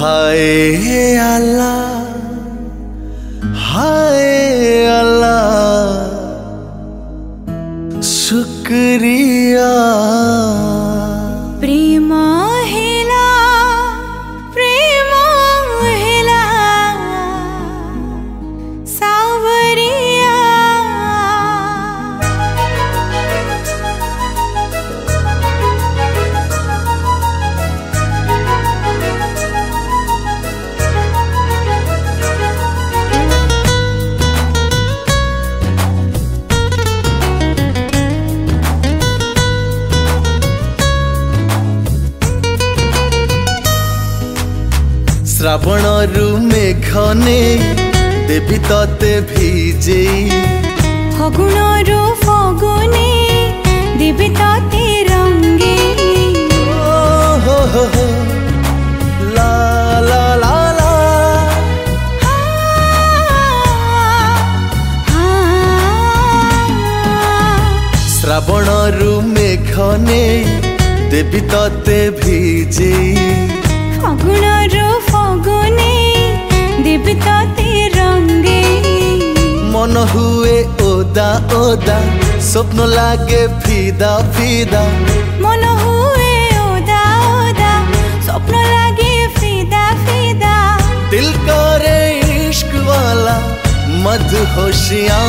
हाय अल्लाह हाय अल्लाह शुक्रिया। प्रेम हेला सावरिया। श्रावण रु मेघने देवी तते भिजे। फगुण रु फगुने देवी तते रंगे। हो ला ला ला ला। श्रावण रु मेघने देवी तते भिजे। फगुण रु फगुने देवी तते रंगे। मन हुए ओदा ओदा स्वप्न लागे फिदा फिदा। मन हुए ओदा ओदा स्वप्न लागे फिदा फिदा। दिल करे इश्क वाला मदहोशियां।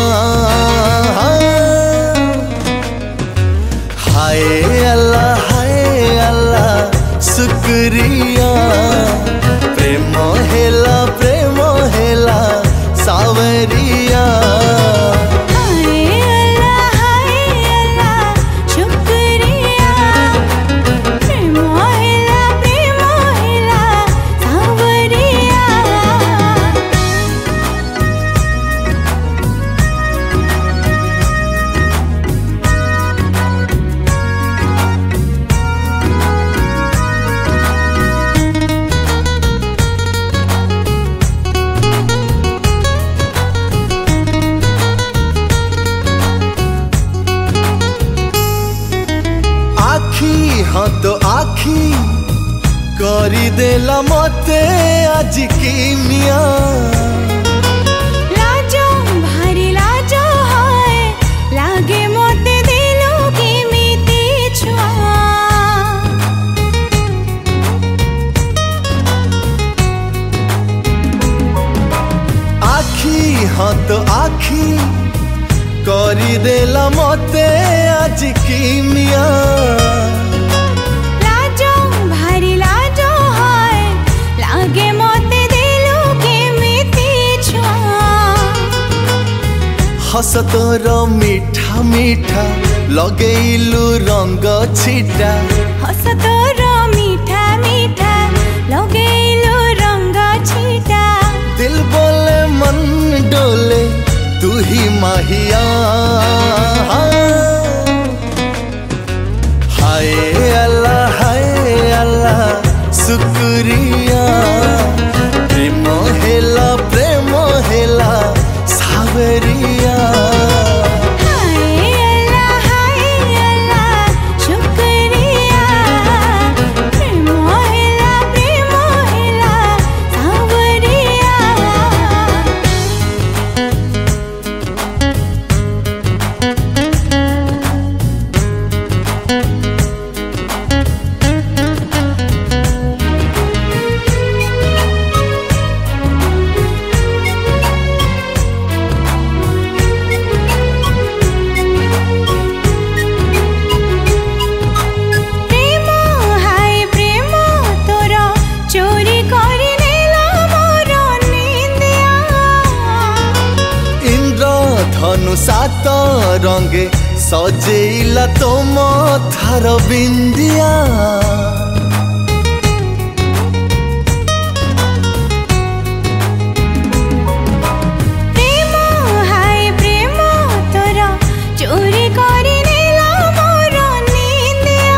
हाय अल्लाह शुक्रिया। प्रेम हेला सावरिया। हाय अल्लाह शुक्रिया। प्रेम हेला सावरिया। हाँ तो आखी करी देला मते आज की मिया। लाजो भारी लाजो हाय लागे मोते दिलो की मीती छुआ। आखी हाँ तो आखी करी देला मते आज की मिया। हस तोर मीठा मीठा लगेलु रंग छिटा। हस तोर मीठा मीठा लगेलु रंग छिटा। दिल बोले मन डोले तू ही माहिया। हाय अल्लाह शुक्रिया। प्रेम हेला सावरिया। धनु सात रंगे सजेला तुम थार बिंदिया। प्रेम हाय प्रेम तोरा चोरी करी नेला मोर निंदिया।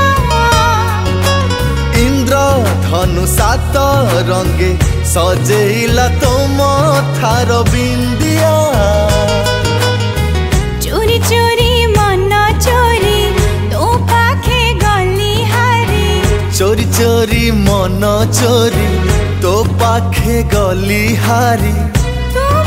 इंद्र धनु सात रंगे सजेला तुम थार बिंदिया। चोरी चोरी मन चोरी तो पाखे गली हारी। चोरी चोरी मन चोरी तो पाखे गली हारी तू